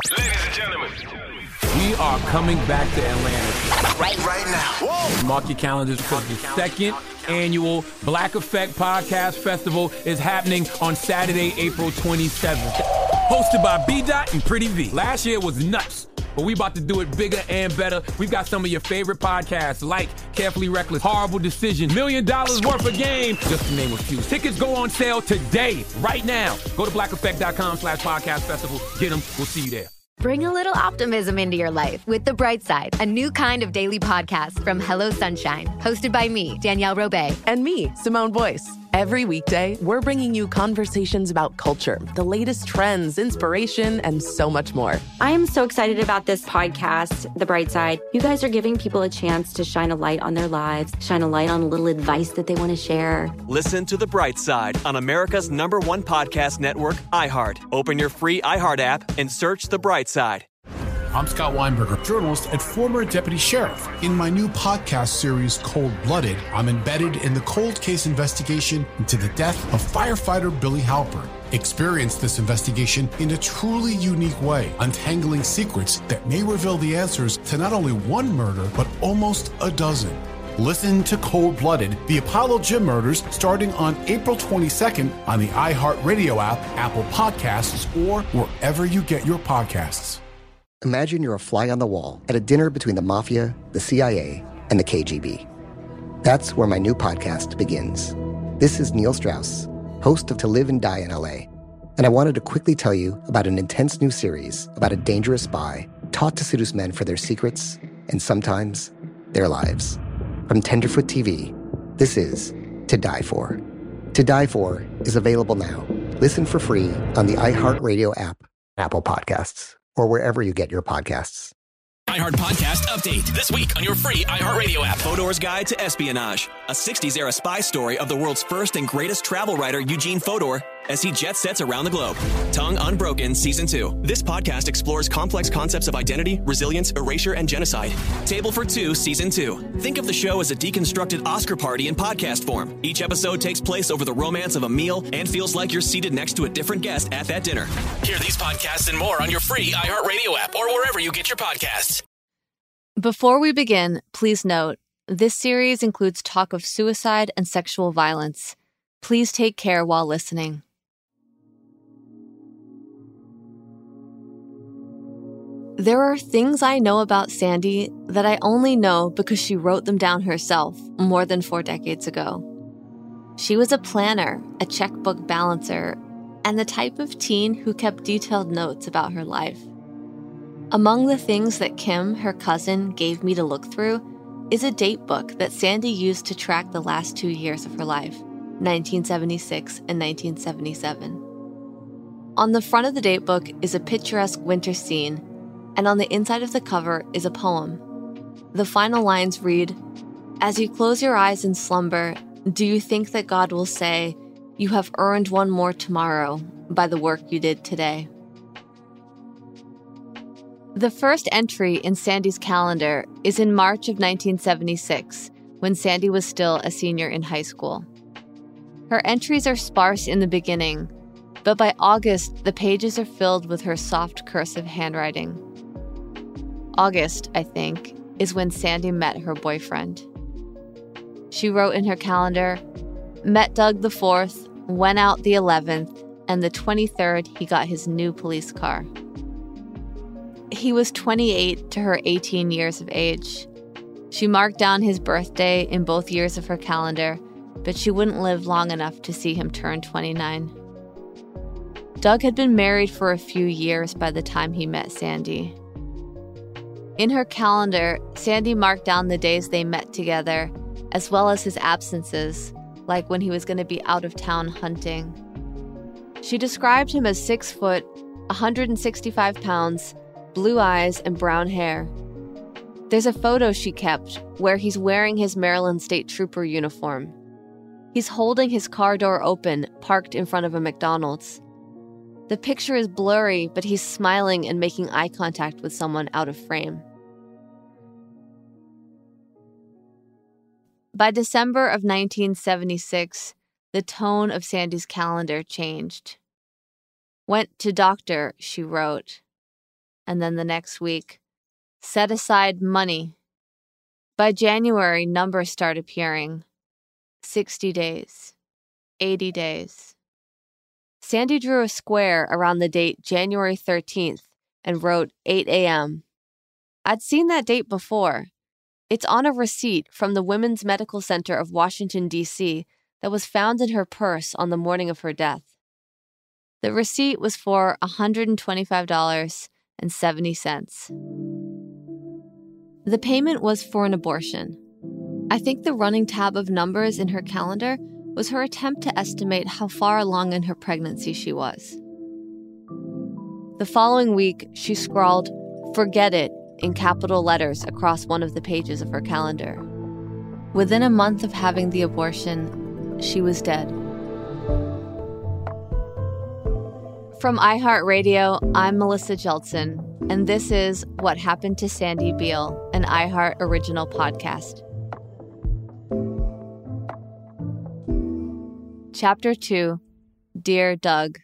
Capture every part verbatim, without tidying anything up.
Ladies and gentlemen, we are coming back to Atlanta. Right, right now. Whoa. Mark your calendars because the second annual Black Effect Podcast Festival is happening on Saturday, April twenty-seventh. Hosted by B-Dot and Pretty V. Last year was nuts, but we about to do it bigger and better. We've got some of your favorite podcasts like Carefully Reckless, Horrible Decision, Million Dollars Worth of Game, just to name a few. Tickets go on sale today, right now. Go to blackeffect.com slash podcast festival. Get them. We'll see you there. Bring a little optimism into your life with The Bright Side, a new kind of daily podcast from Hello Sunshine, hosted by me, Danielle Robay. And me, Simone Boyce. Every weekday, we're bringing you conversations about culture, the latest trends, inspiration, and so much more. I am so excited about this podcast, The Bright Side. You guys are giving people a chance to shine a light on their lives, shine a light on a little advice that they want to share. Listen to The Bright Side on America's number one podcast network, iHeart. Open your free iHeart app and search The Bright Side. I'm Scott Weinberger, journalist and former deputy sheriff. In my new podcast series, Cold Blooded, I'm embedded in the cold case investigation into the death of firefighter Billy Halpern. Experience this investigation in a truly unique way, untangling secrets that may reveal the answers to not only one murder, but almost a dozen. Listen to Cold Blooded, the Apollo Gym Murders, starting on April twenty-second on the iHeartRadio app, Apple Podcasts, or wherever you get your podcasts. Imagine you're a fly on the wall at a dinner between the Mafia, the C I A, and the K G B. That's where my new podcast begins. This is Neil Strauss, host of To Live and Die in L A, and I wanted to quickly tell you about an intense new series about a dangerous spy taught to seduce men for their secrets and sometimes their lives. From Tenderfoot T V, this is To Die For. To Die For is available now. Listen for free on the iHeartRadio app, Apple Podcasts, or wherever you get your podcasts. iHeart Podcast Update. This week on your free iHeartRadio app. Fodor's Guide to Espionage, a sixties-era spy story of the world's first and greatest travel writer, Eugene Fodor, as he jet sets around the globe. Tongue Unbroken Season two. This podcast explores complex concepts of identity, resilience, erasure, and genocide. Table for Two Season two. Think of the show as a deconstructed Oscar party in podcast form. Each episode takes place over the romance of a meal and feels like you're seated next to a different guest at that dinner. Hear these podcasts and more on your free iHeartRadio app or wherever you get your podcasts. Before we begin, please note, this series includes talk of suicide and sexual violence. Please take care while listening. There are things I know about Sandy that I only know because she wrote them down herself more than four decades ago. She was a planner, a checkbook balancer, and the type of teen who kept detailed notes about her life. Among the things that Kim, her cousin, gave me to look through is a date book that Sandy used to track the last two years of her life, nineteen seventy-six and nineteen seventy-seven. On the front of the date book is a picturesque winter scene, and on the inside of the cover is a poem. The final lines read, "As you close your eyes in slumber, do you think that God will say, 'You have earned one more tomorrow by the work you did today'?" The first entry in Sandy's calendar is in March of nineteen seventy-six, when Sandy was still a senior in high school. Her entries are sparse in the beginning, but by August, the pages are filled with her soft cursive handwriting. August, I think, is when Sandy met her boyfriend. She wrote in her calendar, "Met Doug the fourth, went out the eleventh, and the twenty-third he got his new police car." He was twenty-eight to her eighteen years of age. She marked down his birthday in both years of her calendar, but she wouldn't live long enough to see him turn twenty-nine. Doug had been married for a few years by the time he met Sandy. In her calendar, Sandy marked down the days they met together, as well as his absences, like when he was going to be out of town hunting. She described him as six foot, one hundred sixty-five pounds, blue eyes, and brown hair. There's a photo she kept where he's wearing his Maryland State Trooper uniform. He's holding his car door open, parked in front of a McDonald's. The picture is blurry, but he's smiling and making eye contact with someone out of frame. By December of nineteen seventy-six, the tone of Sandy's calendar changed. "Went to doctor," she wrote. and then the next week. Set aside money. By January, numbers start appearing. sixty days. eighty days. Sandy drew a square around the date January thirteenth and wrote eight a.m. I'd seen that date before. It's on a receipt from the Women's Medical Center of Washington, D C that was found in her purse on the morning of her death. The receipt was for one hundred twenty-five dollars and seventy cents. The payment was for an abortion. I think the running tab of numbers in her calendar was her attempt to estimate how far along in her pregnancy she was. The following week, she scrawled, "Forget it," in capital letters across one of the pages of her calendar. Within a month of having the abortion, she was dead. From iHeartRadio, I'm Melissa Jeltsin, and this is What Happened to Sandy Beale, an iHeart original podcast. Chapter two, Dear Doug.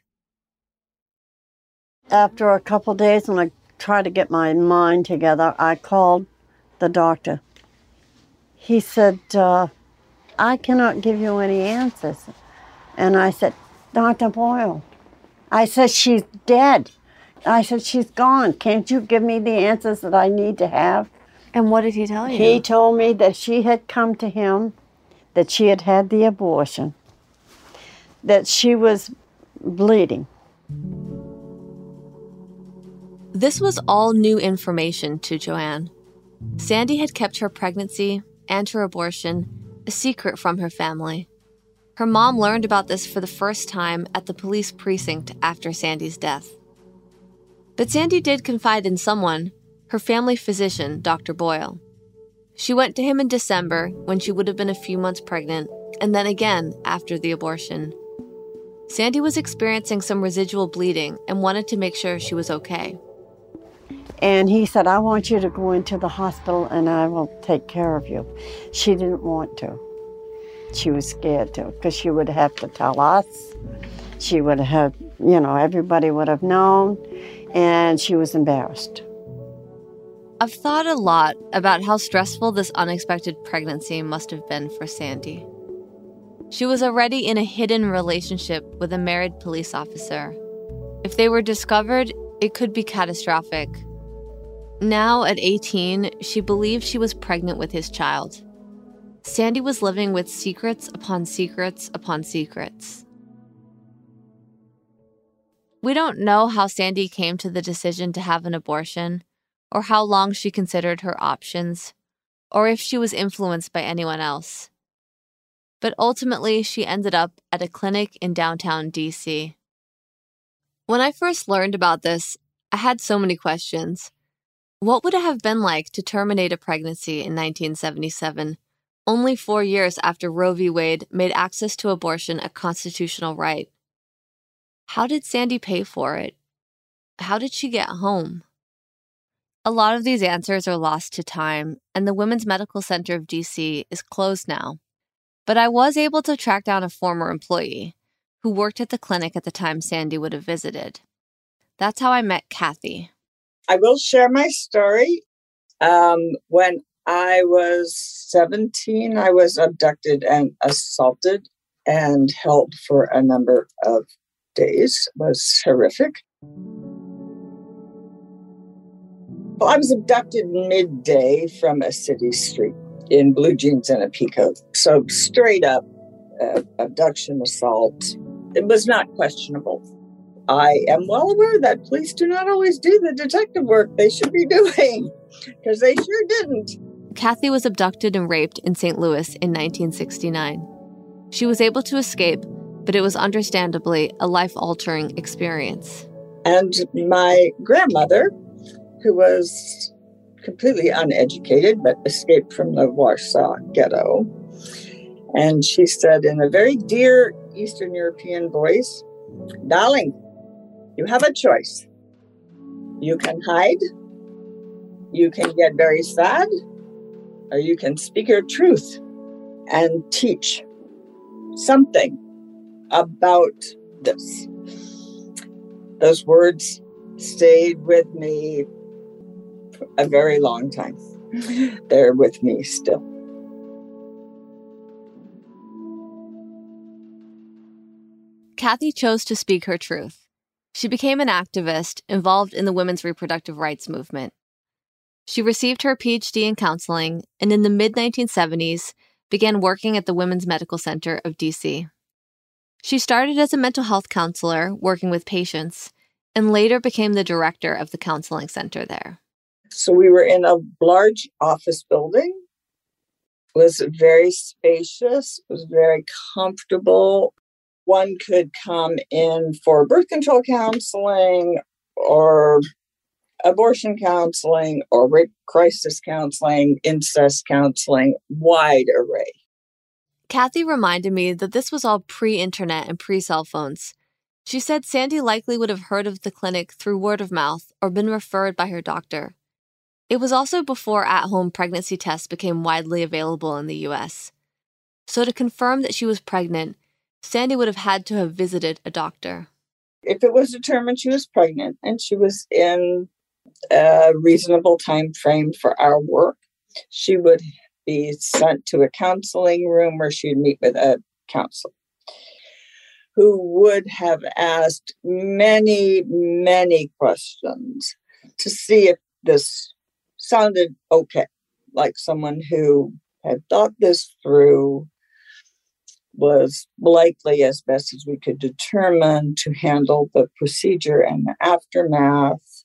After a couple days, when I tried to get my mind together, I called the doctor. He said, uh, I cannot give you any answers. And I said, Doctor Boyle, I said, she's dead. I said, she's gone. Can't you give me the answers that I need to have? And what did he tell you? He told me that she had come to him, that she had had the abortion, that she was bleeding. This was all new information to Joanne. Sandy had kept her pregnancy and her abortion a secret from her family. Her mom learned about this for the first time at the police precinct after Sandy's death. But Sandy did confide in someone, her family physician, Doctor Boyle. She went to him in December when she would have been a few months pregnant, and then again after the abortion. Sandy was experiencing some residual bleeding and wanted to make sure she was okay. And he said, I want you to go into the hospital and I will take care of you. She didn't want to. She was scared to, because she would have to tell us. She would have, you know, everybody would have known, and she was embarrassed. I've thought a lot about how stressful this unexpected pregnancy must have been for Sandy. She was already in a hidden relationship with a married police officer. If they were discovered, it could be catastrophic. Now, at eighteen, she believed she was pregnant with his child. Sandy was living with secrets upon secrets upon secrets. We don't know how Sandy came to the decision to have an abortion, or how long she considered her options, or if she was influenced by anyone else. But ultimately, she ended up at a clinic in downtown D C. When I first learned about this, I had so many questions. What would it have been like to terminate a pregnancy in nineteen seventy-seven, only four years after Roe v. Wade made access to abortion a constitutional right? How did Sandy pay for it? How did she get home? A lot of these answers are lost to time, and the Women's Medical Center of D C is closed now. But I was able to track down a former employee who worked at the clinic at the time Sandy would have visited. That's how I met Kathy. I will share my story. Um, when I was seventeen, I was abducted and assaulted and held for a number of days. It was horrific. Well, I was abducted midday from a city street in blue jeans and a peacoat. So straight up uh, abduction, assault. It was not questionable. I am well aware that police do not always do the detective work they should be doing, because they sure didn't. Kathy was abducted and raped in Saint Louis in nineteen sixty-nine. She was able to escape, but it was understandably a life-altering experience. And my grandmother, who was completely uneducated but escaped from the Warsaw Ghetto, and she said in a very dear Eastern European voice, "Darling, you have a choice. You can hide, you can get very sad, or you can speak your truth and teach something about this." Those words stayed with me for a very long time. They're with me still. Kathy chose to speak her truth. She became an activist involved in the women's reproductive rights movement. She received her P H D in counseling and in the mid nineteen seventies began working at the Women's Medical Center of D C. She started as a mental health counselor working with patients and later became the director of the counseling center there. So we were in a large office building. It was very spacious. It was very comfortable. One could come in for birth control counseling or abortion counseling or rape crisis counseling, incest counseling, wide array. Kathy reminded me that this was all pre-internet and pre-cell phones. She said Sandy likely would have heard of the clinic through word of mouth or been referred by her doctor. It was also before at-home pregnancy tests became widely available in the U S. So to confirm that she was pregnant, Sandy would have had to have visited a doctor. If it was determined she was pregnant and she was in a reasonable time frame for our work, she would be sent to a counseling room where she'd meet with a counselor who would have asked many, many questions to see if this sounded okay, like someone who had thought this through, was likely, as best as we could determine, to handle the procedure and the aftermath.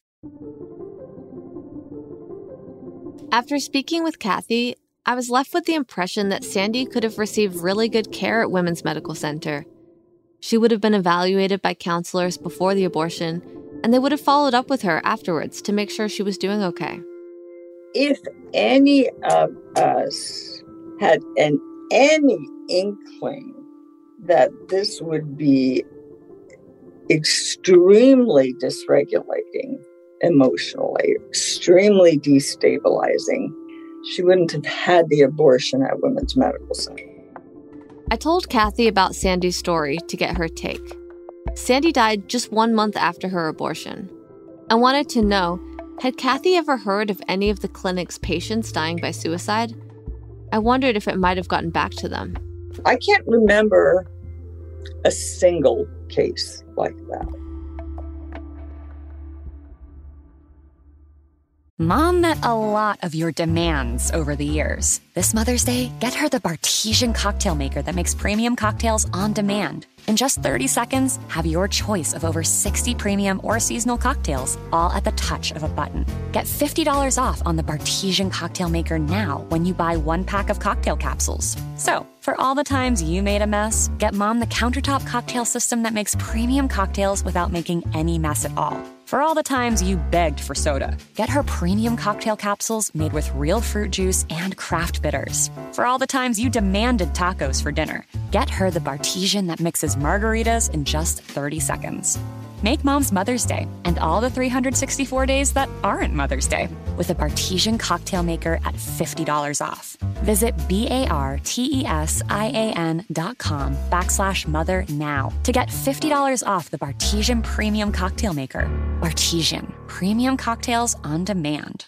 After speaking with Kathy, I was left with the impression that Sandy could have received really good care at Women's Medical Center. She would have been evaluated by counselors before the abortion, and they would have followed up with her afterwards to make sure she was doing okay. If any of us had an any inkling that this would be extremely dysregulating emotionally, extremely destabilizing, she wouldn't have had the abortion at Women's Medical Center. I told Kathy about Sandy's story to get her take. Sandy died just one month after her abortion. I wanted to know, had Kathy ever heard of any of the clinic's patients dying by suicide? I wondered if it might have gotten back to them. I can't remember a single case like that. Mom met a lot of your demands over the years. This Mother's Day, get her the Bartesian cocktail maker that makes premium cocktails on demand. In just thirty seconds, have your choice of over sixty premium or seasonal cocktails, all at the touch of a button. Get fifty dollars off on the Bartesian cocktail maker now when you buy one pack of cocktail capsules. So, for all the times you made a mess, get Mom the countertop cocktail system that makes premium cocktails without making any mess at all. For all the times you begged for soda, get her premium cocktail capsules made with real fruit juice and craft bitters. For all the times you demanded tacos for dinner, get her the Bartesian that mixes margaritas in just thirty seconds. Make Mom's Mother's Day and all the three hundred sixty-four days that aren't Mother's Day with a Bartesian cocktail maker at fifty dollars off. Visit B-A-R-T-E-S-I-A-N dot com backslash mother now to get fifty dollars off the Bartesian Premium Cocktail Maker. Bartesian, premium cocktails on demand.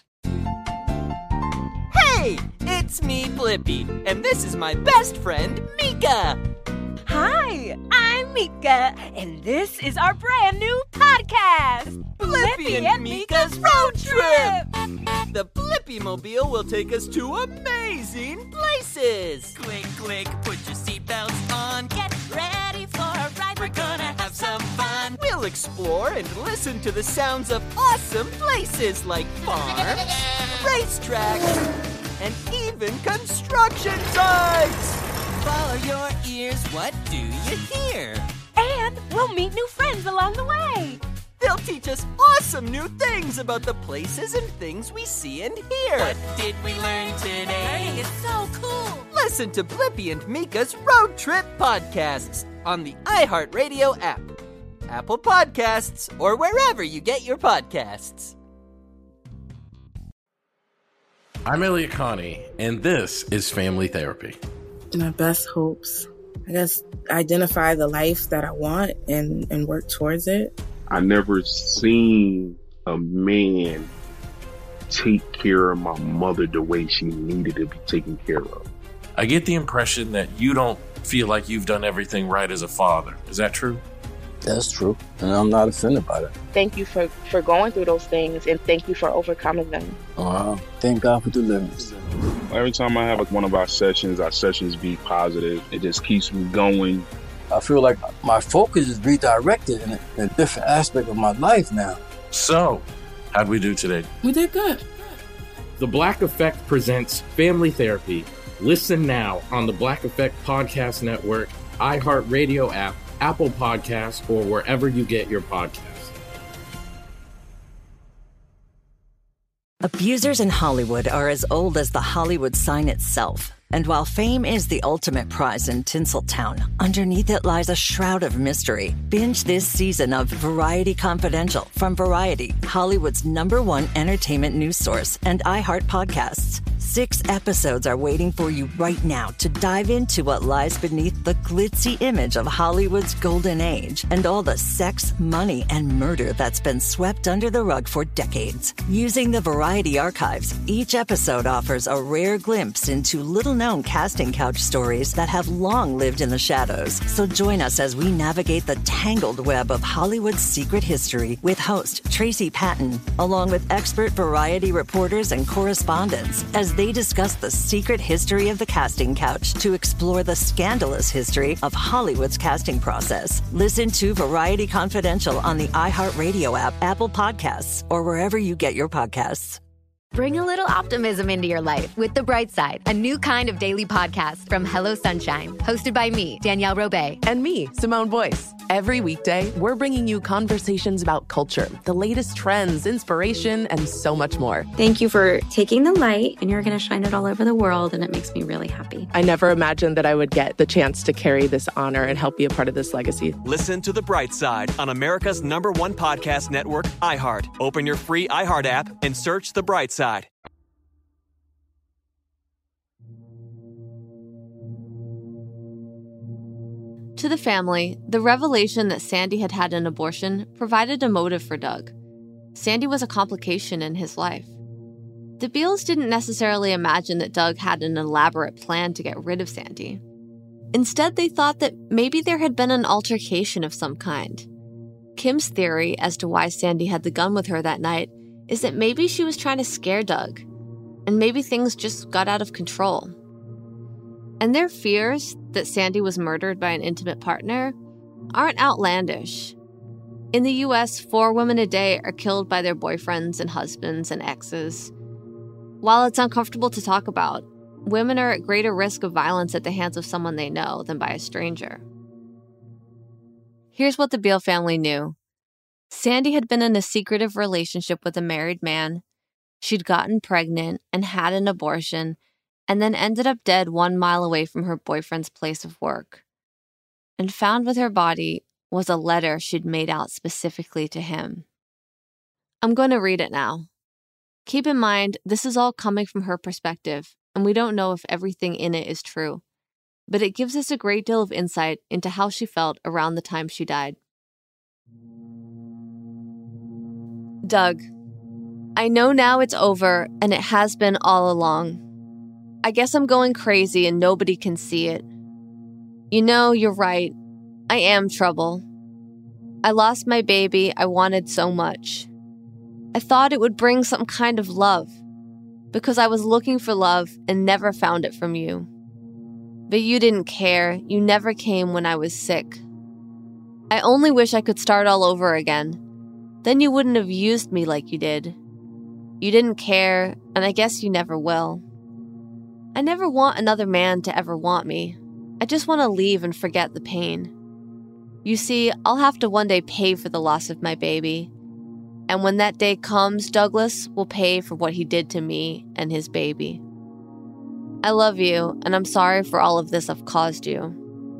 Hey, it's me, Blippi, and this is my best friend, Mika. Hi, I'm Mika, and this is our brand new podcast, Blippi and, and Mika's Road Trip. The Blippi-mobile will take us to amazing places. Click, click, put your seatbelts on. Get ready for a ride. We're gonna have some fun. We'll explore and listen to the sounds of awesome places like farms, racetracks, and even construction sites. Follow your ears, what do you hear? And we'll meet new friends along the way. They'll teach us awesome new things about the places and things we see and hear. What did we learn today? Learning is so cool. Listen to Blippi and Mika's Road Trip podcasts on the iHeartRadio app, Apple Podcasts, or wherever you get your podcasts. I'm Elliot Connie, and this is Family Therapy. My best hopes, I guess, identify the life that I want and, and work towards it. I never seen a man take care of my mother the way she needed to be taken care of. I get the impression that you don't feel like you've done everything right as a father. Is that true? That's true, and I'm not offended by that. Thank you for, for going through those things, and thank you for overcoming them. Wow. Thank God for deliverance. Every time I have like one of our sessions, our sessions be positive. It just keeps me going. I feel like my focus is redirected in a, in a different aspect of my life now. So, how'd we do today? We did good. The Black Effect presents Family Therapy. Listen now on the Black Effect Podcast Network, iHeartRadio app, Apple Podcasts, or wherever you get your podcasts. Abusers in Hollywood are as old as the Hollywood sign itself. And while fame is the ultimate prize in Tinseltown, underneath it lies a shroud of mystery. Binge this season of Variety Confidential from Variety, Hollywood's number one entertainment news source, and iHeart Podcasts. Six episodes are waiting for you right now to dive into what lies beneath the glitzy image of Hollywood's golden age and all the sex, money, and murder that's been swept under the rug for decades. Using the Variety archives, each episode offers a rare glimpse into little-known casting couch stories that have long lived in the shadows. So join us as we navigate the tangled web of Hollywood's secret history with host Tracy Patton, along with expert Variety reporters and correspondents, as they discuss the secret history of the casting couch to explore the scandalous history of Hollywood's casting process. Listen to Variety Confidential on the iHeartRadio app, Apple Podcasts, or wherever you get your podcasts. Bring a little optimism into your life with The Bright Side, a new kind of daily podcast from Hello Sunshine, hosted by me, Danielle Robay. And me, Simone Boyce. Every weekday, we're bringing you conversations about culture, the latest trends, inspiration, and so much more. Thank you for taking the light, and you're going to shine it all over the world, and it makes me really happy. I never imagined that I would get the chance to carry this honor and help be a part of this legacy. Listen to The Bright Side on America's number one podcast network, iHeart. Open your free iHeart app and search The Bright Side. To the family, the revelation that Sandy had had an abortion provided a motive for Doug. Sandy was a complication in his life. The Beals didn't necessarily imagine that Doug had an elaborate plan to get rid of Sandy. Instead, they thought that maybe there had been an altercation of some kind. Kim's theory as to why Sandy had the gun with her that night is that maybe she was trying to scare Doug, and maybe things just got out of control. And their fears that Sandy was murdered by an intimate partner aren't outlandish. In the U S, four women a day are killed by their boyfriends and husbands and exes. While it's uncomfortable to talk about, women are at greater risk of violence at the hands of someone they know than by a stranger. Here's what the Beal family knew. Sandy had been in a secretive relationship with a married man. She'd gotten pregnant and had an abortion, and then ended up dead one mile away from her boyfriend's place of work. And found with her body was a letter she'd made out specifically to him. I'm going to read it now. Keep in mind, this is all coming from her perspective, and we don't know if everything in it is true, but it gives us a great deal of insight into how she felt around the time she died. Doug, I know now it's over, and it has been all along. I guess I'm going crazy and nobody can see it. You know, you're right. I am trouble. I lost my baby I wanted so much. I thought it would bring some kind of love, because I was looking for love and never found it from you. But you didn't care. You never came when I was sick. I only wish I could start all over again. Then you wouldn't have used me like you did. You didn't care, and I guess you never will. I never want another man to ever want me. I just want to leave and forget the pain. You see, I'll have to one day pay for the loss of my baby. And when that day comes, Douglas will pay for what he did to me and his baby. I love you, and I'm sorry for all of this I've caused you.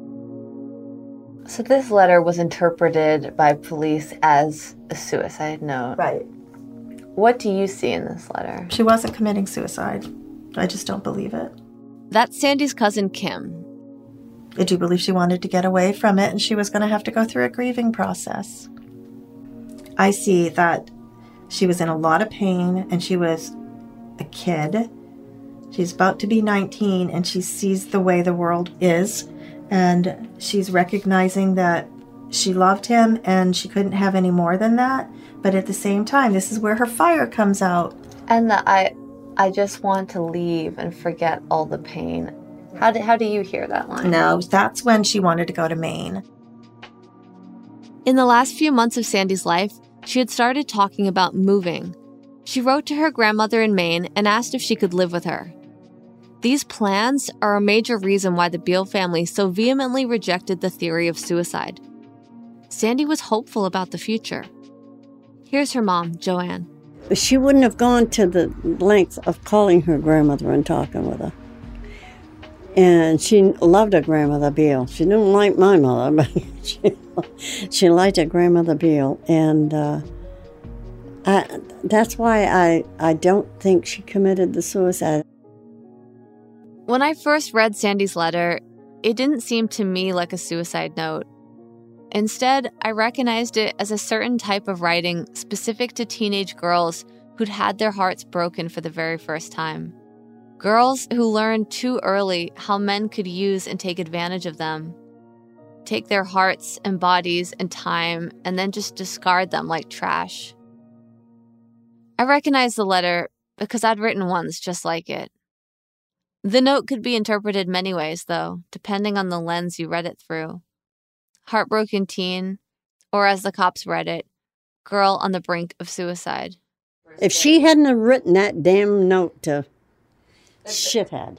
So this letter was interpreted by police as a suicide note. Right. What do you see in this letter? She wasn't committing suicide. I just don't believe it. That's Sandy's cousin, Kim. I do believe she wanted to get away from it, and she was going to have to go through a grieving process. I see that she was in a lot of pain and she was a kid. She's about to be nineteen and she sees the way the world is, and she's recognizing that she loved him and she couldn't have any more than that. But at the same time, this is where her fire comes out. And the I I just want to leave and forget all the pain. How do, how do you hear that line? No, that's when she wanted to go to Maine. In the last few months of Sandy's life, she had started talking about moving. She wrote to her grandmother in Maine and asked if she could live with her. These plans are a major reason why the Beale family so vehemently rejected the theory of suicide. Sandy was hopeful about the future. Here's her mom, Joanne. She wouldn't have gone to the length of calling her grandmother and talking with her. And she loved her grandmother Beale. She didn't like my mother, but she, she liked her grandmother Beale. And uh, I, that's why I, I don't think she committed the suicide. When I first read Sandy's letter, it didn't seem to me like a suicide note. Instead, I recognized it as a certain type of writing specific to teenage girls who'd had their hearts broken for the very first time. Girls who learned too early how men could use and take advantage of them, take their hearts and bodies and time, and then just discard them like trash. I recognized the letter because I'd written ones just like it. The note could be interpreted many ways, though, depending on the lens you read it through. Heartbroken teen, or as the cops read it, girl on the brink of suicide. If she hadn't have written that damn note to shithead,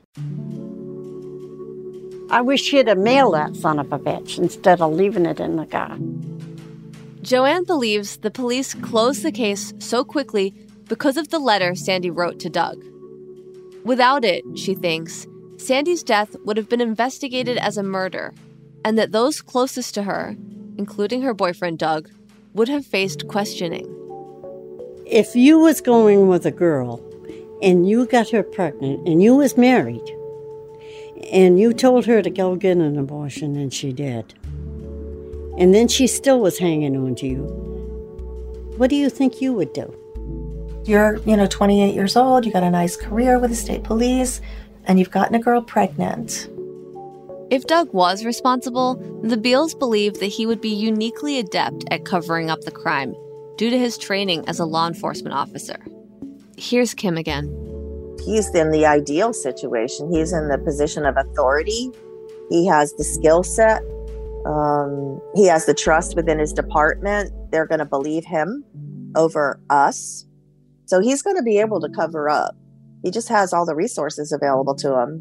I wish she'd have mailed that son of a bitch instead of leaving it in the car. Joanne believes the police closed the case so quickly because of the letter Sandy wrote to Doug. Without it, she thinks, Sandy's death would have been investigated as a murder, and that those closest to her, including her boyfriend Doug, would have faced questioning. If you was going with a girl and you got her pregnant and you was married and you told her to go get an abortion and she did, and then she still was hanging on to you, what do you think you would do? You're, you know, twenty-eight years old, you got a nice career with the state police, and you've gotten a girl pregnant. If Doug was responsible, the Beales believed that he would be uniquely adept at covering up the crime due to his training as a law enforcement officer. Here's Kim again. He's in the ideal situation. He's in the position of authority. He has the skill set. Um, he has the trust within his department. They're going to believe him over us. So he's going to be able to cover up. He just has all the resources available to him.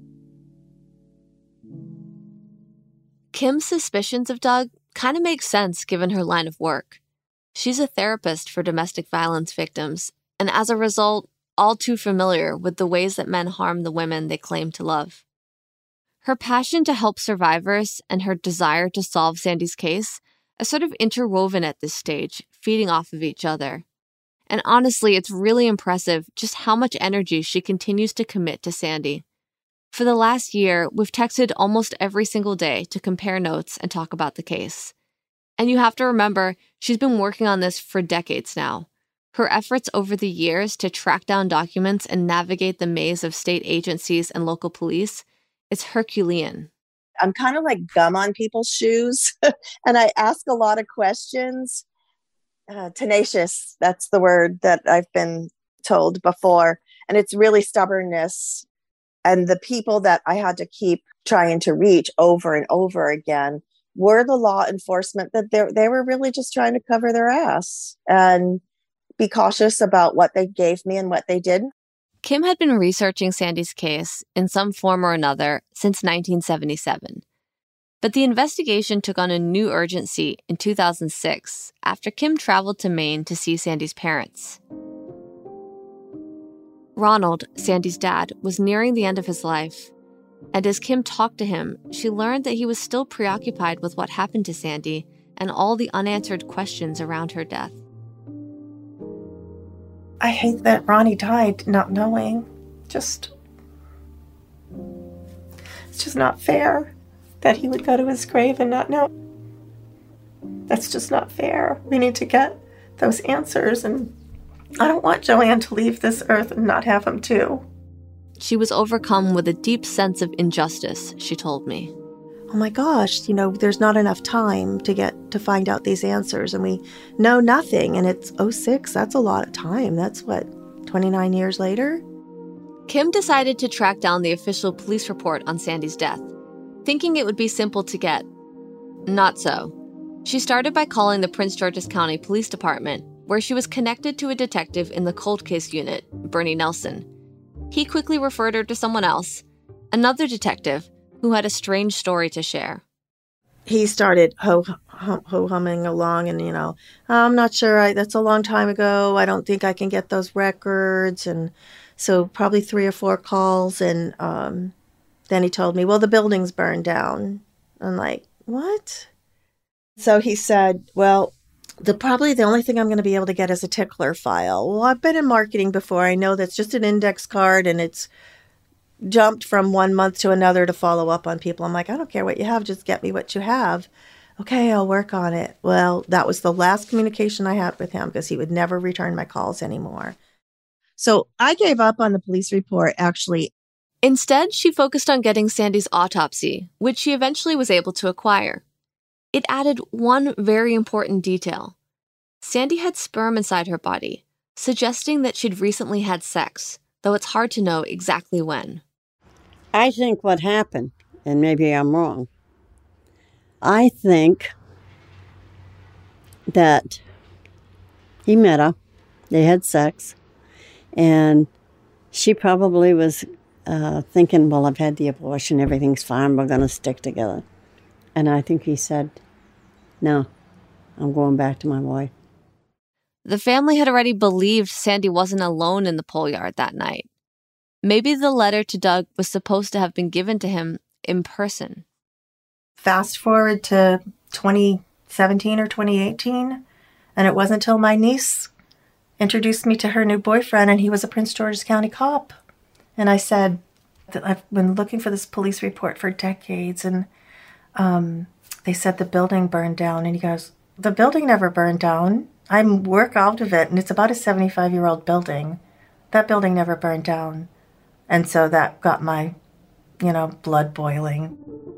Kim's suspicions of Doug kind of make sense given her line of work. She's a therapist for domestic violence victims, and as a result, all too familiar with the ways that men harm the women they claim to love. Her passion to help survivors and her desire to solve Sandy's case are sort of interwoven at this stage, feeding off of each other. And honestly, it's really impressive just how much energy she continues to commit to Sandy. For the last year, we've texted almost every single day to compare notes and talk about the case. And you have to remember, she's been working on this for decades now. Her efforts over the years to track down documents and navigate the maze of state agencies and local police, it's Herculean. I'm kind of like gum on people's shoes, and I ask a lot of questions. Uh, tenacious, that's the word that I've been told before. And it's really stubbornness. And the people that I had to keep trying to reach over and over again were the law enforcement that they they were really just trying to cover their ass and be cautious about what they gave me and what they didn't. Kim had been researching Sandy's case in some form or another since nineteen seventy-seven. But the investigation took on a new urgency in two thousand six after Kim traveled to Maine to see Sandy's parents. Ronald, Sandy's dad, was nearing the end of his life. And as Kim talked to him, she learned that he was still preoccupied with what happened to Sandy and all the unanswered questions around her death. I hate that Ronnie died not knowing. Just... It's just not fair that he would go to his grave and not know. That's just not fair. We need to get those answers, and I don't want Joanne to leave this earth and not have them too. She was overcome with a deep sense of injustice, she told me. Oh my gosh, you know, there's not enough time to get to find out these answers, and we know nothing, and it's oh six, that's a lot of time. That's what, twenty-nine years later? Kim decided to track down the official police report on Sandy's death, thinking it would be simple to get. Not so. She started by calling the Prince George's County Police Department, where she was connected to a detective in the cold case unit, Bernie Nelson. He quickly referred her to someone else, another detective who had a strange story to share. He started ho, ho, ho humming along, and, you know, I'm not sure, I, that's a long time ago. I don't think I can get those records. And so probably three or four calls. And um, then he told me, well, the building's burned down. I'm like, what? So he said, well, the probably the only thing I'm going to be able to get is a tickler file. Well, I've been in marketing before. I know that's just an index card, and it's jumped from one month to another to follow up on people. I'm like, I don't care what you have, just get me what you have. Okay, I'll work on it. Well, that was the last communication I had with him, because he would never return my calls anymore. So I gave up on the police report, actually. Instead, she focused on getting Sandy's autopsy, which she eventually was able to acquire. It added one very important detail. Sandy had sperm inside her body, suggesting that she'd recently had sex, though it's hard to know exactly when. I think what happened, and maybe I'm wrong, I think that he met her, they had sex, and she probably was uh, thinking, well, I've had the abortion, everything's fine, we're going to stick together. And I think he said, no, I'm going back to my wife. The family had already believed Sandy wasn't alone in the pole yard that night. Maybe the letter to Doug was supposed to have been given to him in person. Fast forward to twenty seventeen or twenty eighteen, and it wasn't until my niece introduced me to her new boyfriend, and he was a Prince George's County cop. And I said, I've been looking for this police report for decades, and um, they said the building burned down. And he goes, the building never burned down. I work out of it, and it's about a seventy-five-year-old building. That building never burned down. And so that got my, you know, blood boiling.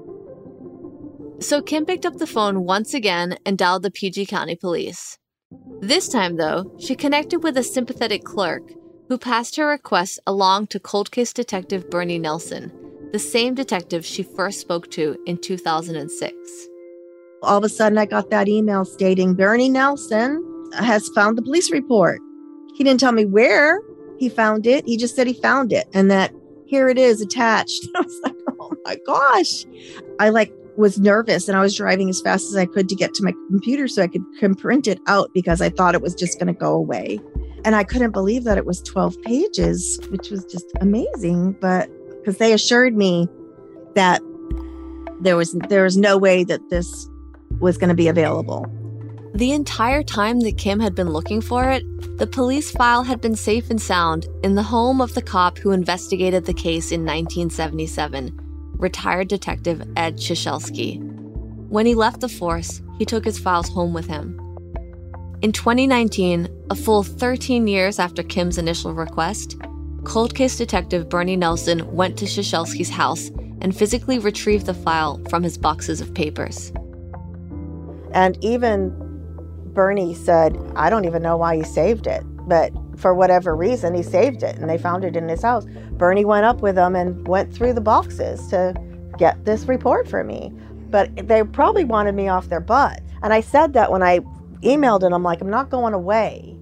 So Kim picked up the phone once again and dialed the P G County Police. This time, though, she connected with a sympathetic clerk who passed her request along to cold case detective Bernie Nelson, the same detective she first spoke to in two thousand six. All of a sudden, I got that email stating Bernie Nelson has found the police report. He didn't tell me where he found it. He just said he found it, and that here it is attached. I was like, oh my gosh. I like was nervous, and I was driving as fast as I could to get to my computer so I could, could print it out, because I thought it was just going to go away. And I couldn't believe that it was twelve pages, which was just amazing. But because they assured me that there was there was no way that this was going to be available. The entire time that Kim had been looking for it, the police file had been safe and sound in the home of the cop who investigated the case in nineteen seventy-seven, retired detective Ed Ciesielski. When he left the force, he took his files home with him. In twenty nineteen, a full thirteen years after Kim's initial request, cold case detective Bernie Nelson went to Ciesielski's house and physically retrieved the file from his boxes of papers. And even Bernie said, I don't even know why he saved it, but for whatever reason, he saved it, and they found it in his house. Bernie went up with him and went through the boxes to get this report for me. But they probably wanted me off their butt. And I said that when I emailed it, I'm like, I'm not going away.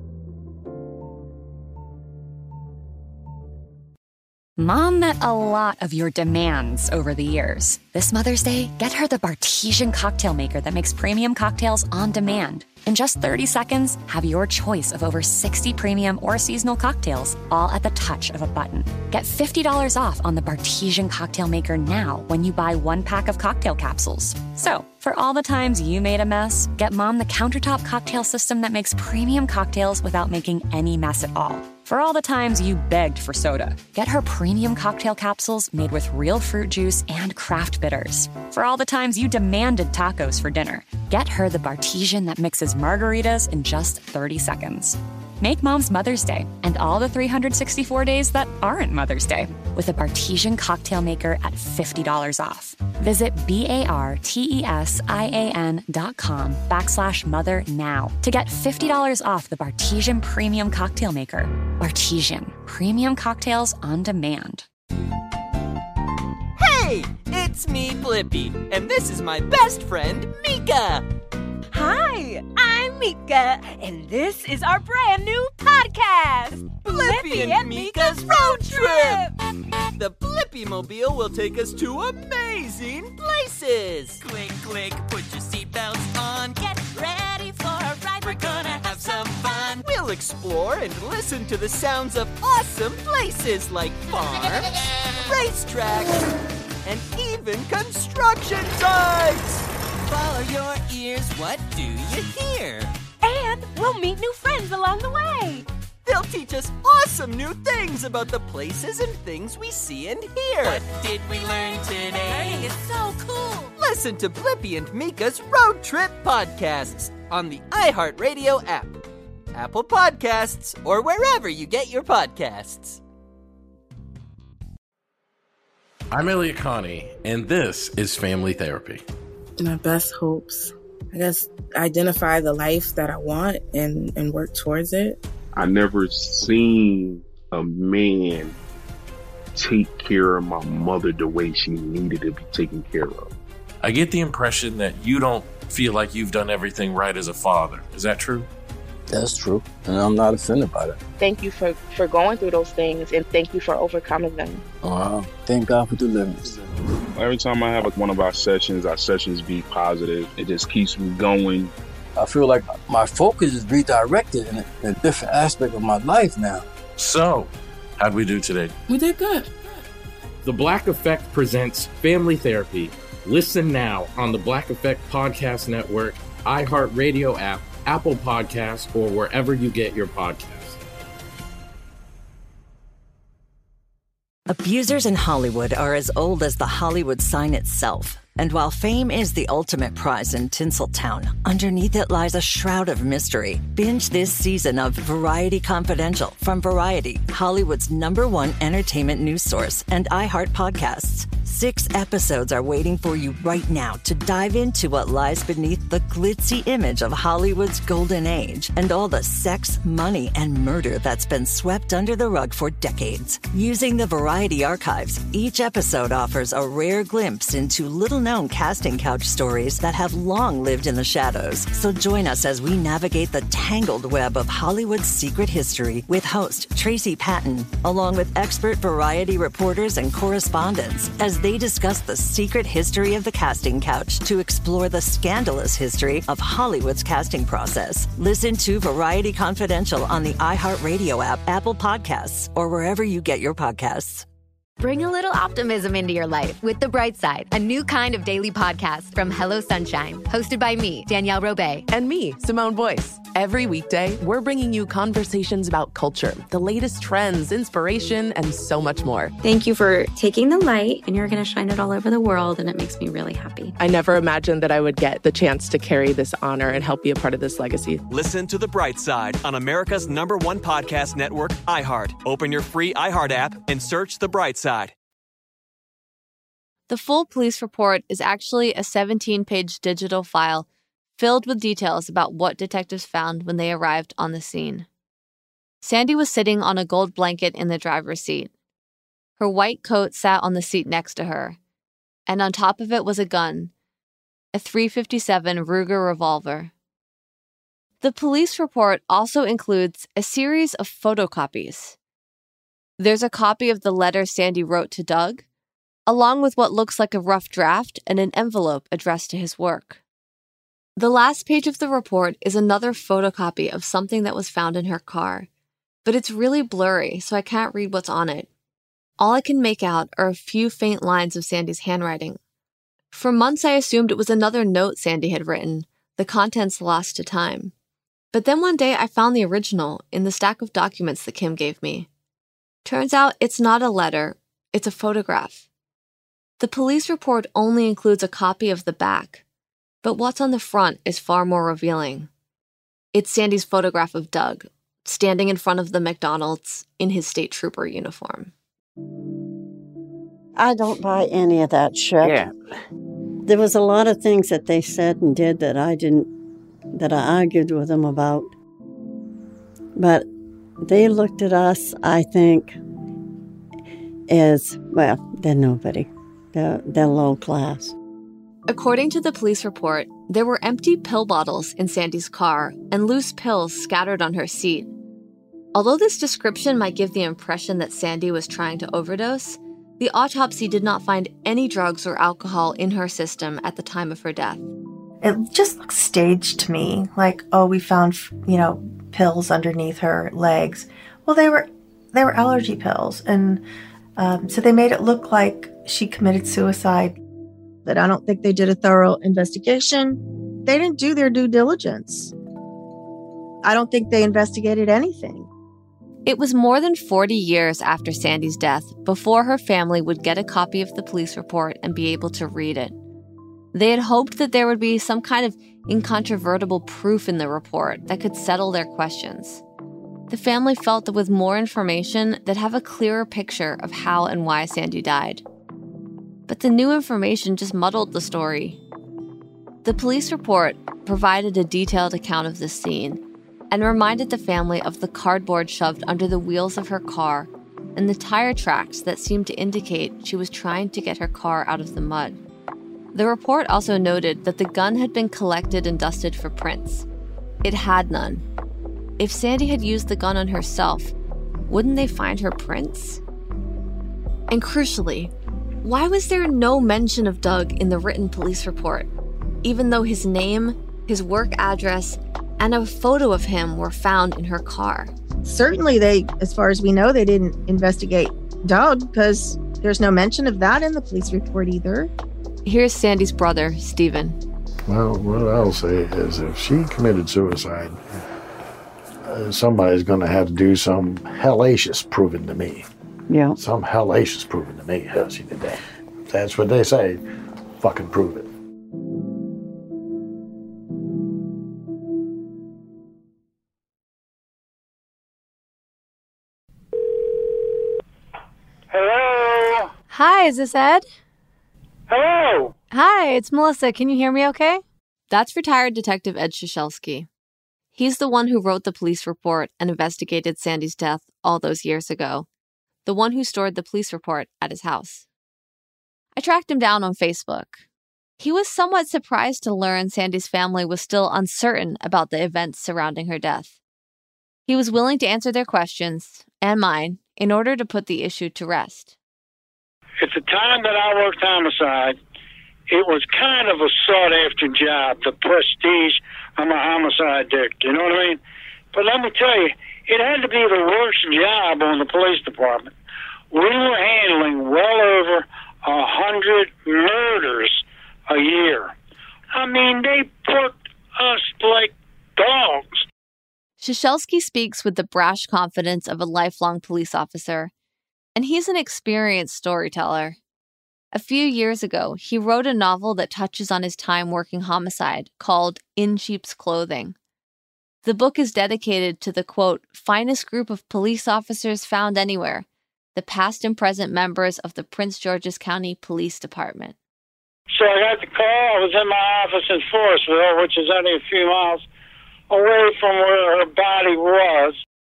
Mom met a lot of your demands over the years. This Mother's Day, get her the Bartesian cocktail maker that makes premium cocktails on demand. In just thirty seconds, have your choice of over sixty premium or seasonal cocktails, all at the touch of a button. Get fifty dollars off on the Bartesian cocktail maker now when you buy one pack of cocktail capsules. So, for all the times you made a mess, get Mom the countertop cocktail system that makes premium cocktails without making any mess at all. For all the times you begged for soda, get her premium cocktail capsules made with real fruit juice and craft bitters. For all the times you demanded tacos for dinner, get her the Bartesian that mixes margaritas in just thirty seconds. Make Mom's Mother's Day and all the three hundred sixty-four days that aren't Mother's Day with a Bartesian cocktail maker at fifty dollars off. Visit B-A-R-T-E-S-I-A-N dot com backslash mother now to get fifty dollars off the Bartesian Premium Cocktail Maker. Bartesian, premium cocktails on demand. Hey, it's me, Blippi, and this is my best friend, Mika. Hi, I'm Mika, and this is our brand new podcast, Blippi and Mika's Road Trip. The Blippi Mobile will take us to amazing places. Click, click, put your seatbelts on. Get ready for a ride. We're gonna have some fun. We'll explore and listen to the sounds of awesome places like farms, racetracks, and even construction sites. Follow your ears, what do you hear? And we'll meet new friends along the way. They'll teach us awesome new things about the places and things we see and hear. What did we learn today? Learning is so cool. Listen to Blippi and Mika's Road Trip podcasts on the iHeartRadio app, Apple Podcasts, or wherever you get your podcasts. I'm Elliot Connie, and this is Family Therapy. My best hopes, I guess, identify the life that I want and, and work towards it. I never seen a man take care of my mother the way she needed to be taken care of. I get the impression that you don't feel like you've done everything right as a father. Is that true? That's true, and I'm not offended by that. Thank you for, for going through those things, and thank you for overcoming them. Wow. Thank God for deliverance. Every time I have like one of our sessions, our sessions be positive. It just keeps me going. I feel like my focus is redirected in a, in a different aspect of my life now. So, how'd we do today? We did good. The Black Effect presents Family Therapy. Listen now on the Black Effect Podcast Network, iHeartRadio app, Apple Podcasts, or wherever you get your podcasts. Abusers in Hollywood are as old as the Hollywood sign itself. And while fame is the ultimate prize in Tinseltown, underneath it lies a shroud of mystery. Binge this season of Variety Confidential from Variety, Hollywood's number one entertainment news source, and iHeart Podcasts. Six episodes are waiting for you right now to dive into what lies beneath the glitzy image of Hollywood's golden age and all the sex, money, and murder that's been swept under the rug for decades. Using the Variety archives, each episode offers a rare glimpse into little-known casting couch stories that have long lived in the shadows. So join us as we navigate the tangled web of Hollywood's secret history with host Tracy Patton, along with expert Variety reporters and correspondents, as they discuss the secret history of the casting couch to explore the scandalous history of Hollywood's casting process. Listen to Variety Confidential on the iHeartRadio app, Apple Podcasts, or wherever you get your podcasts. Bring a little optimism into your life with The Bright Side, a new kind of daily podcast from Hello Sunshine, hosted by me, Danielle Robay. And me, Simone Boyce. Every weekday, we're bringing you conversations about culture, the latest trends, inspiration, and so much more. Thank you for taking the light, and you're going to shine it all over the world, and it makes me really happy. I never imagined that I would get the chance to carry this honor and help be a part of this legacy. Listen to The Bright Side on America's number one podcast network, iHeart. Open your free iHeart app and search The Bright Side. The full police report is actually a seventeen-page digital file filled with details about what detectives found when they arrived on the scene. Sandy was sitting on a gold blanket in the driver's seat. Her white coat sat on the seat next to her, and on top of it was a gun, a three fifty-seven Ruger revolver. The police report also includes a series of photocopies. There's a copy of the letter Sandy wrote to Doug, along with what looks like a rough draft and an envelope addressed to his work. The last page of the report is another photocopy of something that was found in her car, but it's really blurry, so I can't read what's on it. All I can make out are a few faint lines of Sandy's handwriting. For months I assumed it was another note Sandy had written, the contents lost to time. But then one day I found the original in the stack of documents that Kim gave me. Turns out it's not a letter, it's a photograph. The police report only includes a copy of the back, but what's on the front is far more revealing. It's Sandy's photograph of Doug, standing in front of the McDonald's in his state trooper uniform. I don't buy any of that shit. Yeah. There was a lot of things that they said and did that I didn't, that I argued with them about. But they looked at us, I think, as, well, they're nobody. They're, they're low class. According to the police report, there were empty pill bottles in Sandy's car and loose pills scattered on her seat. Although this description might give the impression that Sandy was trying to overdose, the autopsy did not find any drugs or alcohol in her system at the time of her death. It just looks staged to me, like, oh, we found, you know, pills underneath her legs. Well, they were they were allergy pills, and um, so they made it look like she committed suicide. But I don't think they did a thorough investigation. They didn't do their due diligence. I don't think they investigated anything. It was more than forty years after Sandy's death before her family would get a copy of the police report and be able to read it. They had hoped that there would be some kind of incontrovertible proof in the report that could settle their questions. The family felt that with more information, they'd have a clearer picture of how and why Sandy died. But the new information just muddled the story. The police report provided a detailed account of the scene and reminded the family of the cardboard shoved under the wheels of her car and the tire tracks that seemed to indicate she was trying to get her car out of the mud. The report also noted that the gun had been collected and dusted for prints. It had none. If Sandy had used the gun on herself, wouldn't they find her prints? And crucially, why was there no mention of Doug in the written police report, even though his name, his work address, and a photo of him were found in her car? Certainly they, as far as we know, they didn't investigate Doug because there's no mention of that in the police report either. Here's Sandy's brother, Stephen. Well, what I'll say is if she committed suicide, uh, somebody's going to have to do some hellacious proving to me. Yeah. Some hellacious proving to me how she did that. That's what they say. Fucking prove it. Hello? Hi, is this Ed? Hello? Hi, it's Melissa. Can you hear me okay? That's retired Detective Ed Shashelsky. He's the one who wrote the police report and investigated Sandy's death all those years ago. The one who stored the police report at his house. I tracked him down on Facebook. He was somewhat surprised to learn Sandy's family was still uncertain about the events surrounding her death. He was willing to answer their questions, and mine, in order to put the issue to rest. At the time that I worked homicide, it was kind of a sought-after job, the prestige of a homicide dick, you know what I mean? But let me tell you, it had to be the worst job on the police department. We were handling well over a hundred murders a year. I mean, they put us like dogs. Shashelsky speaks with the brash confidence of a lifelong police officer, and he's an experienced storyteller. A few years ago, he wrote a novel that touches on his time working homicide called In Sheep's Clothing. The book is dedicated to the, quote, finest group of police officers found anywhere, the past and present members of the Prince George's County Police Department. So I got the call. I was in my office in Forestville, which is only a few miles away from where her body was.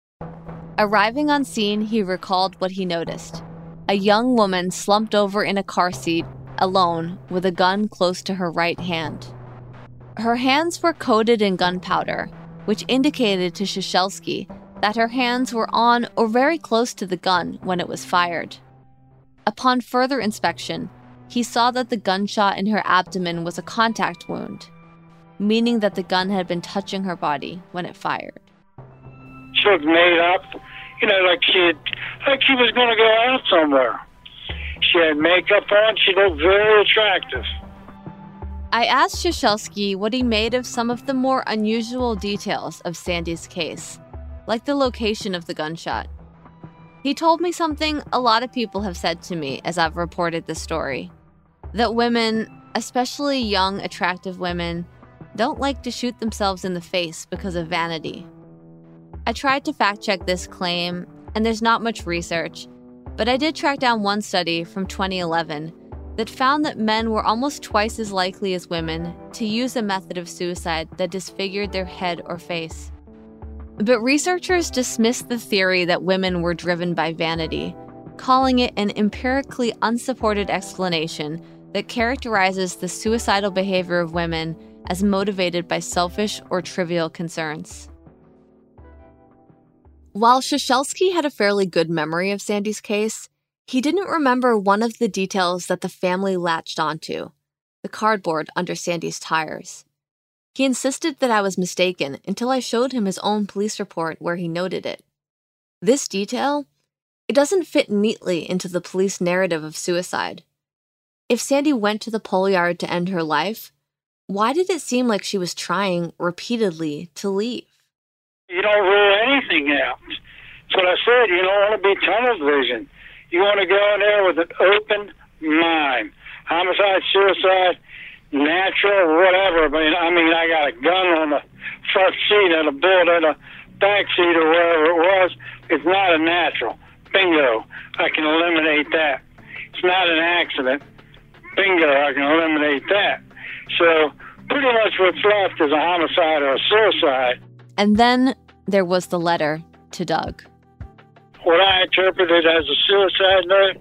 Arriving on scene, he recalled what he noticed. A young woman slumped over in a car seat, alone, with a gun close to her right hand. Her hands were coated in gunpowder, which indicated to Shashelsky that her hands were on or very close to the gun when it was fired. Upon further inspection, he saw that the gunshot in her abdomen was a contact wound, meaning that the gun had been touching her body when it fired. She looked made up, you know, like she had, like she was going to go out somewhere. She had makeup on. She looked very attractive. I asked Shashelsky what he made of some of the more unusual details of Sandy's case, like the location of the gunshot. He told me something a lot of people have said to me as I've reported the story, that women, especially young, attractive women, don't like to shoot themselves in the face because of vanity. I tried to fact-check this claim, and there's not much research, but I did track down one study from twenty eleven that found that men were almost twice as likely as women to use a method of suicide that disfigured their head or face. But researchers dismissed the theory that women were driven by vanity, calling it an empirically unsupported explanation that characterizes the suicidal behavior of women as motivated by selfish or trivial concerns. While Shashelsky had a fairly good memory of Sandy's case, he didn't remember one of the details that the family latched onto, the cardboard under Sandy's tires. He insisted that I was mistaken until I showed him his own police report where he noted it. This detail, it doesn't fit neatly into the police narrative of suicide. If Sandy went to the pole yard to end her life, why did it seem like she was trying repeatedly to leave? You don't rule anything out. That's what I said. You don't want to be tunnel vision. You want to go in there with an open mind. Homicide, suicide, natural, whatever. I mean, I mean, I got a gun on the front seat and a bullet in the back seat or wherever it was. It's not a natural. Bingo. I can eliminate that. It's not an accident. Bingo. I can eliminate that. So pretty much what's left is a homicide or a suicide. And then there was the letter to Doug. What I interpreted as a suicide note,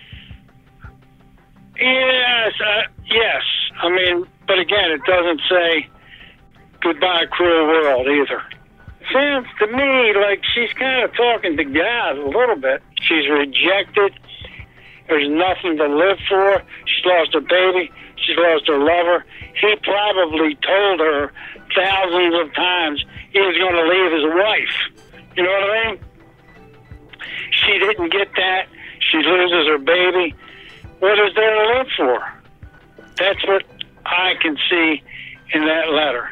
yes, uh, yes. I mean, but again, it doesn't say goodbye, cruel world either. Sounds to me like she's kind of talking to God a little bit. She's rejected. There's nothing to live for. She's lost her baby. She's lost her lover. He probably told her thousands of times he was going to leave his wife. You know what I mean? She didn't get that. She loses her baby. What is there to live for? That's what I can see in that letter.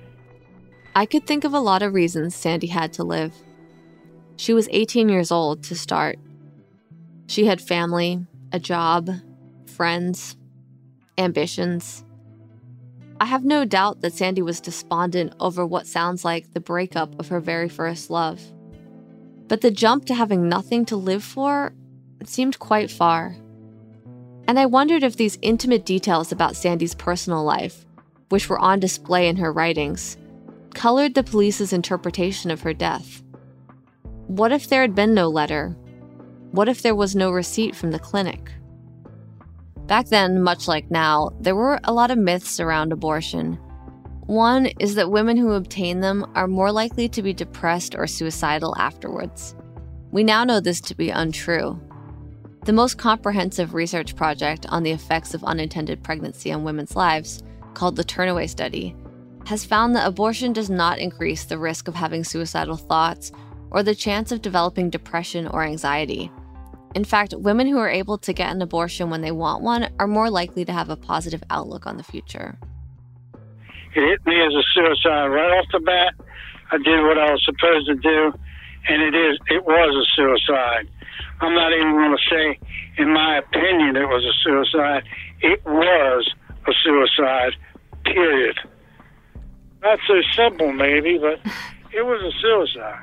I could think of a lot of reasons Sandy had to live. She was eighteen years old to start. She had family, a job, friends, ambitions. I have no doubt that Sandy was despondent over what sounds like the breakup of her very first love. But the jump to having nothing to live for seemed quite far. And I wondered if these intimate details about Sandy's personal life, which were on display in her writings, colored the police's interpretation of her death. What if there had been no letter? What if there was no receipt from the clinic? Back then, much like now, there were a lot of myths around abortion. One is that women who obtain them are more likely to be depressed or suicidal afterwards. We now know this to be untrue. The most comprehensive research project on the effects of unintended pregnancy on women's lives, called the Turnaway Study, has found that abortion does not increase the risk of having suicidal thoughts or the chance of developing depression or anxiety. In fact, women who are able to get an abortion when they want one are more likely to have a positive outlook on the future. It hit me as a suicide right off the bat. I did what I was supposed to do, and it is it was a suicide. I'm not even going to say, in my opinion, it was a suicide. It was a suicide, period. Not so simple, maybe, but it was a suicide.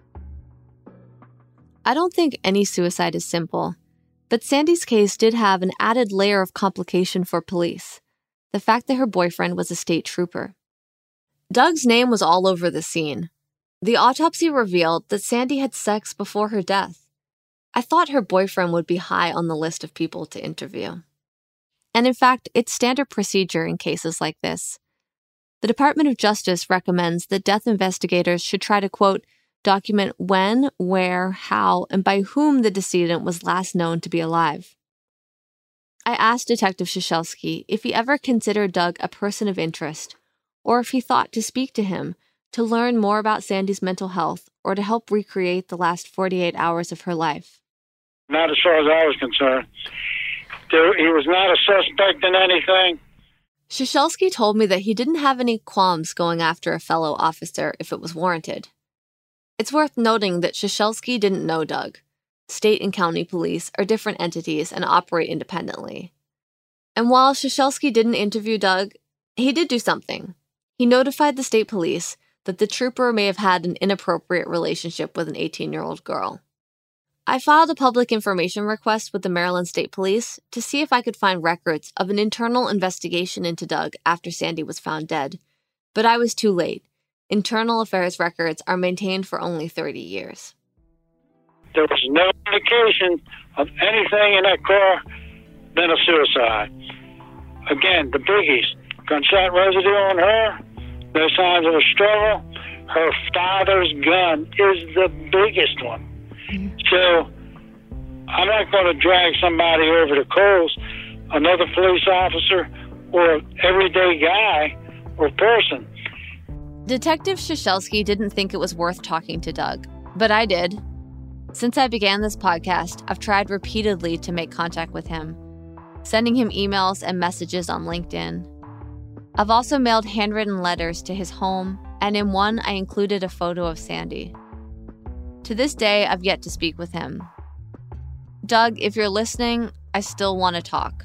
I don't think any suicide is simple, but Sandy's case did have an added layer of complication for police, the fact that her boyfriend was a state trooper. Doug's name was all over the scene. The autopsy revealed that Sandy had sex before her death. I thought her boyfriend would be high on the list of people to interview. And in fact, it's standard procedure in cases like this. The Department of Justice recommends that death investigators should try to, quote, document when, where, how, and by whom the decedent was last known to be alive. I asked Detective Shashelsky if he ever considered Doug a person of interest, or if he thought to speak to him to learn more about Sandy's mental health or to help recreate the last forty-eight hours of her life. Not as far as I was concerned. There, he was not a suspect in anything. Sheshelski told me that he didn't have any qualms going after a fellow officer if it was warranted. It's worth noting that Sheshelski didn't know Doug. State and county police are different entities and operate independently. And while Sheshelski didn't interview Doug, he did do something. He notified the state police that the trooper may have had an inappropriate relationship with an eighteen-year-old girl. I filed a public information request with the Maryland State Police to see if I could find records of an internal investigation into Doug after Sandy was found dead, but I was too late. Internal affairs records are maintained for only thirty years. There was no indication of anything in that car than a suicide. Again, the biggies. Gunshot residue on her, no signs of a struggle. Her father's gun is the biggest one. So I'm not going to drag somebody over the coals, another police officer or everyday guy or person. Detective Sheshelski didn't think it was worth talking to Doug, but I did. Since I began this podcast, I've tried repeatedly to make contact with him, sending him emails and messages on LinkedIn. I've also mailed handwritten letters to his home, and in one I included a photo of Sandy. To this day, I've yet to speak with him. Doug, if you're listening, I still want to talk.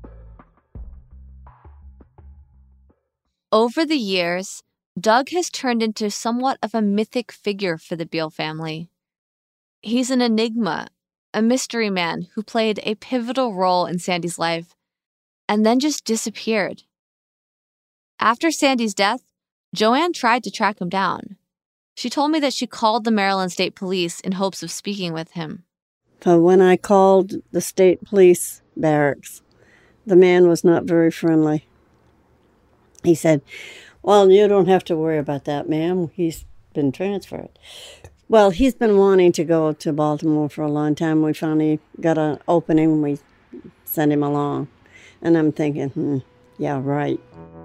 Over the years, Doug has turned into somewhat of a mythic figure for the Beal family. He's an enigma, a mystery man who played a pivotal role in Sandy's life and then just disappeared. After Sandy's death, Joanne tried to track him down. She told me that she called the Maryland State Police in hopes of speaking with him. So when I called the state police barracks, the man was not very friendly. He said, "Well, you don't have to worry about that, ma'am. He's been transferred." Well, he's been wanting to go to Baltimore for a long time. We finally got an opening. We sent him along. And I'm thinking, hmm, yeah, right.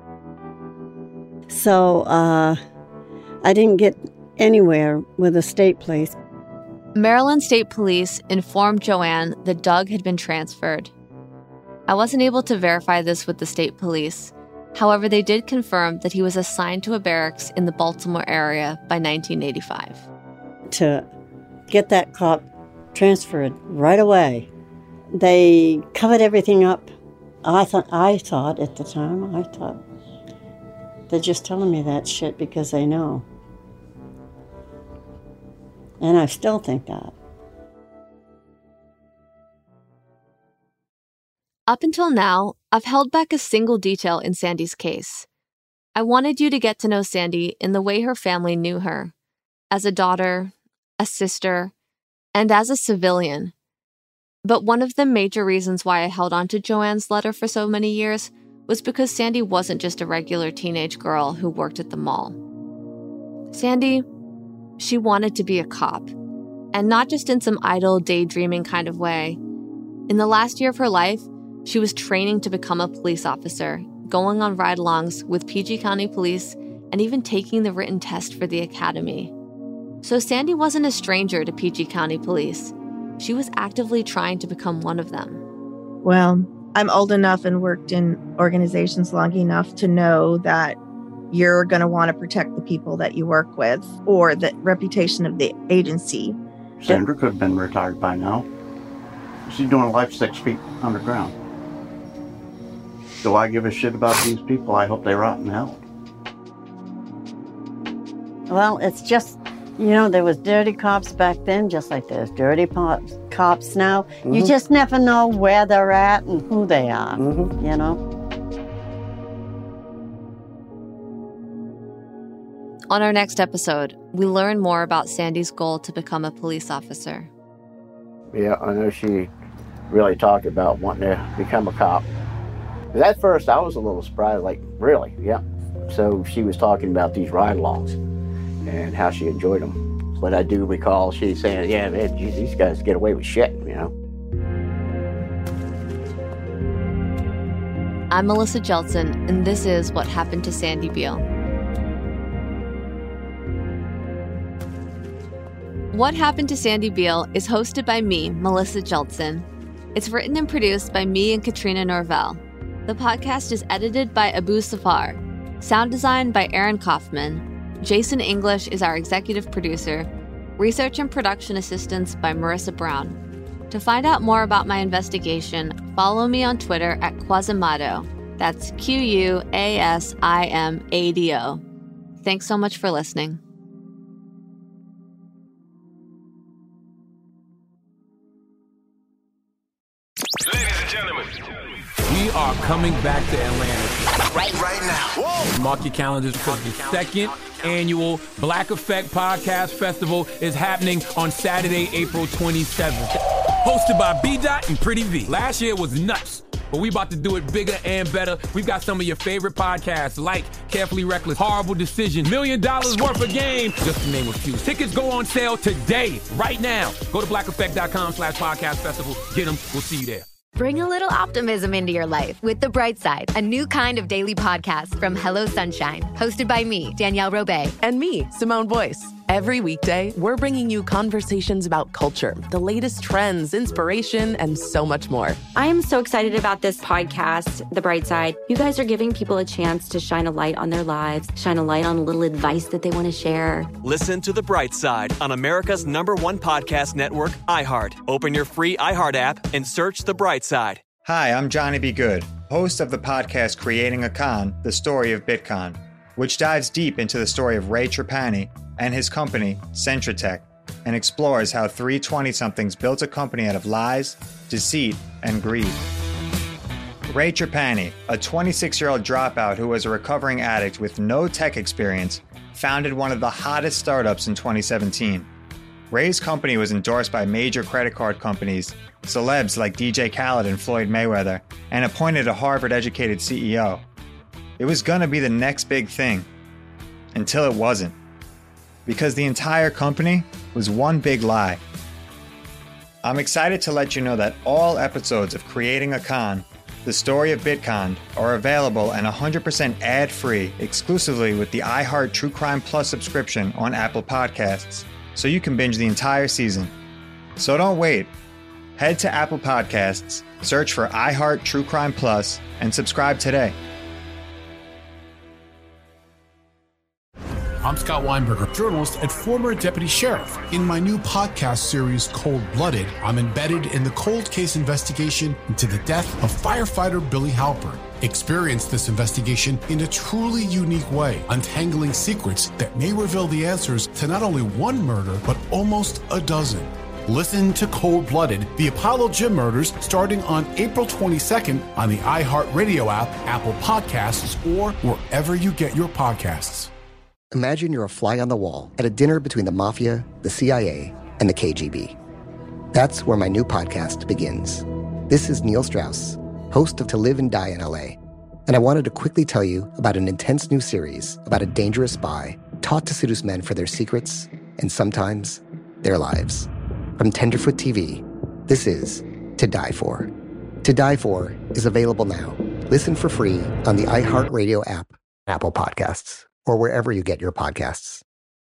So uh, I didn't get anywhere with the state police. Maryland State Police informed Joanne that Doug had been transferred. I wasn't able to verify this with the state police. However, they did confirm that he was assigned to a barracks in the Baltimore area by nineteen eighty-five. To get that cop transferred right away, they covered everything up. I thought, I thought at the time, I thought, they're just telling me that shit because they know. And I still think that. Up until now, I've held back a single detail in Sandy's case. I wanted you to get to know Sandy in the way her family knew her, as a daughter, a sister, and as a civilian. But one of the major reasons why I held on to Joanne's letter for so many years was because Sandy wasn't just a regular teenage girl who worked at the mall. Sandy, she wanted to be a cop, and not just in some idle, daydreaming kind of way. In the last year of her life, she was training to become a police officer, going on ride-alongs with P G County Police, and even taking the written test for the academy. So Sandy wasn't a stranger to P G County Police. She was actively trying to become one of them. Well, I'm old enough and worked in organizations long enough to know that you're going to want to protect the people that you work with or the reputation of the agency. Sandra could have been retired by now. She's doing life six feet underground. Do I give a shit about these people? I hope they rot in hell. Well, it's just, you know, there was dirty cops back then, just like there's dirty po- cops now. Mm-hmm. You just never know where they're at and who they are, mm-hmm. you know? On our next episode, we learn more about Sandy's goal to become a police officer. Yeah, I know she really talked about wanting to become a cop. At first, I was a little surprised, like, really? Yeah. So she was talking about these ride-alongs and how she enjoyed them. But I do recall she saying, yeah, man, geez, these guys get away with shit, you know? I'm Melissa Jeltsin, and this is What Happened to Sandy Beal. What Happened to Sandy Beal is hosted by me, Melissa Jeltsin. It's written and produced by me and Katrina Norvell. The podcast is edited by Abu Safar. Sound design by Aaron Kaufman. Jason English is our executive producer. Research and production assistance by Marissa Brown. To find out more about my investigation, follow me on Twitter at Quasimodo. That's Q U A S I M A D O. Thanks so much for listening. Ladies and gentlemen, we are coming back to Atlanta. Right, right now. Whoa. Mark your calendars for the second annual Black Effect Podcast Festival is happening on Saturday, April twenty-seventh. Hosted by B-Dot and Pretty V. Last year was nuts, but we about to do it bigger and better. We've got some of your favorite podcasts like Carefully Reckless, Horrible Decision, Million Dollars Worth of Game, just to name a few. Tickets go on sale today, right now. Go to blackeffect.com slash podcast festival. Get them. We'll see you there. Bring a little optimism into your life with The Bright Side, a new kind of daily podcast from Hello Sunshine, hosted by me, Danielle Robay. And me, Simone Boyce. Every weekday, we're bringing you conversations about culture, the latest trends, inspiration, and so much more. I am so excited about this podcast, The Bright Side. You guys are giving people a chance to shine a light on their lives, shine a light on a little advice that they want to share. Listen to The Bright Side on America's number one podcast network, iHeart. Open your free iHeart app and search The Bright Side. Hi, I'm Johnny B. Good, host of the podcast Creating a Con, The Story of Bitcon, which dives deep into the story of Ray Trapani and his company, Centratech, and explores how three twenty-somethings built a company out of lies, deceit, and greed. Ray Trapani, a twenty-six-year-old dropout who was a recovering addict with no tech experience, founded one of the hottest startups in twenty seventeen. Ray's company was endorsed by major credit card companies, celebs like D J Khaled and Floyd Mayweather, and appointed a Harvard-educated C E O. It was gonna be the next big thing, until it wasn't. Because the entire company was one big lie. I'm excited to let you know that all episodes of Creating a Con, The Story of Bitcon, are available and one hundred percent ad-free exclusively with the iHeart True Crime Plus subscription on Apple Podcasts, so you can binge the entire season. So don't wait. Head to Apple Podcasts, search for iHeart True Crime Plus, and subscribe today. I'm Scott Weinberger, journalist and former deputy sheriff. In my new podcast series, Cold Blooded, I'm embedded in the cold case investigation into the death of firefighter Billy Halpern. Experience this investigation in a truly unique way, untangling secrets that may reveal the answers to not only one murder, but almost a dozen. Listen to Cold Blooded, the Apollo Gym Murders, starting on April twenty-second on the iHeartRadio app, Apple Podcasts, or wherever you get your podcasts. Imagine you're a fly on the wall at a dinner between the Mafia, the C I A, and the K G B. That's where my new podcast begins. This is Neil Strauss, host of To Live and Die in L A, and I wanted to quickly tell you about an intense new series about a dangerous spy taught to seduce men for their secrets and sometimes their lives. From Tenderfoot T V, this is To Die For. To Die For is available now. Listen for free on the iHeartRadio app, Apple Podcasts, or wherever you get your podcasts.